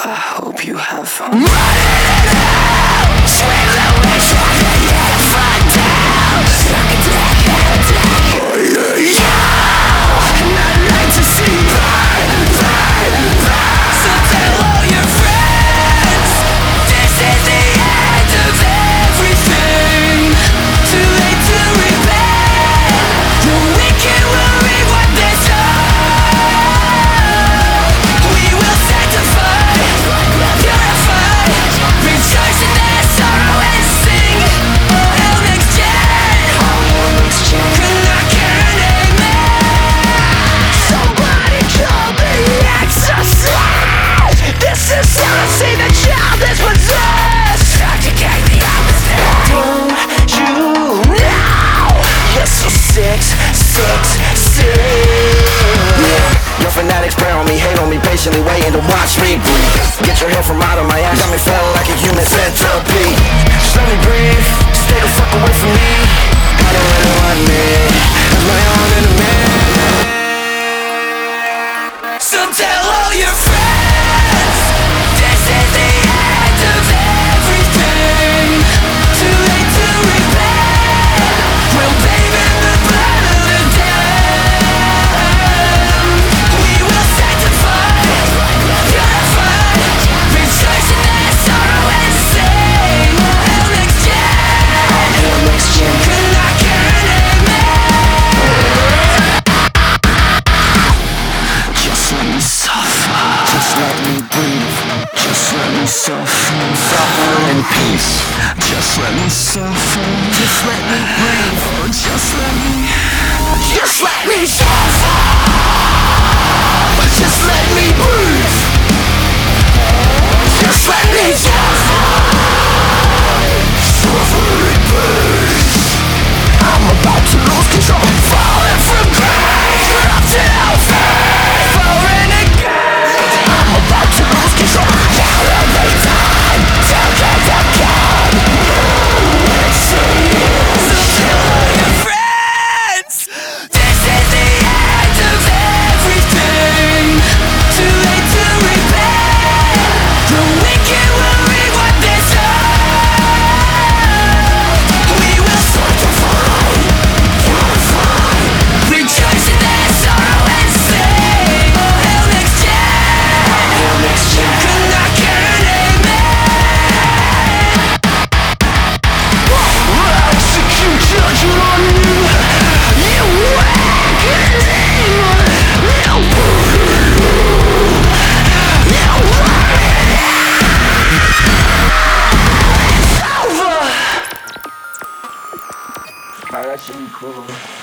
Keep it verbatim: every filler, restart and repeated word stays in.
I hope you have fun. Running in hell, screams that wish I could get fun down. Suck it down, down, down. Yeah, and I'd like to see burn, burn, burn. So tell all your friends, this is the end of everything. Too late to repent. The wicked will reap what they sow. We will sanctify, purify, rejoice in their sorrow and sing. Oh, hell next gen, can I get an amen? Somebody call me exorcist. This is how I see the child is possessed. Subjugate the opposite. Don't you know you're so sick, sick, sick? Your fanatics prey on me, hate on me, patiently waiting to watch me breathe. Get your hair from out of my ass, got me feeling like a human centipede. Just let me breathe, stay the fuck away from me. I don't really want me, I'm my own enemy. So tell all your friends, this is the end of everything. Too late to repent. We'll bathe in the blood of the damned. We will sanctify, purify, rejoice in their sorrow and sing. Oh, hell next gen, hell next gen, can I get an amen? Just let me suffer, just let me breathe, just let me suffer, suffer in peace. Just let me suffer, just let me breathe, oh, just let me, just let me suffer, just let me breathe, just let me suffer, suffer in peace. I'm about to lose control, falling from grace, corrupted out faith, falling again. I'm about to lose control, now every time, tell God that God, let's see it. So tell all your friends, this is the end of everything. Too late to repent. The wicked will reap what they sow. We will sanctify, purify, rejoice in their sorrow and sing. Oh, hell next gen, hell next gen, can I get an amen? We'll execute judgment on you, you wicked demon. You It's over. Alright, that should be cool.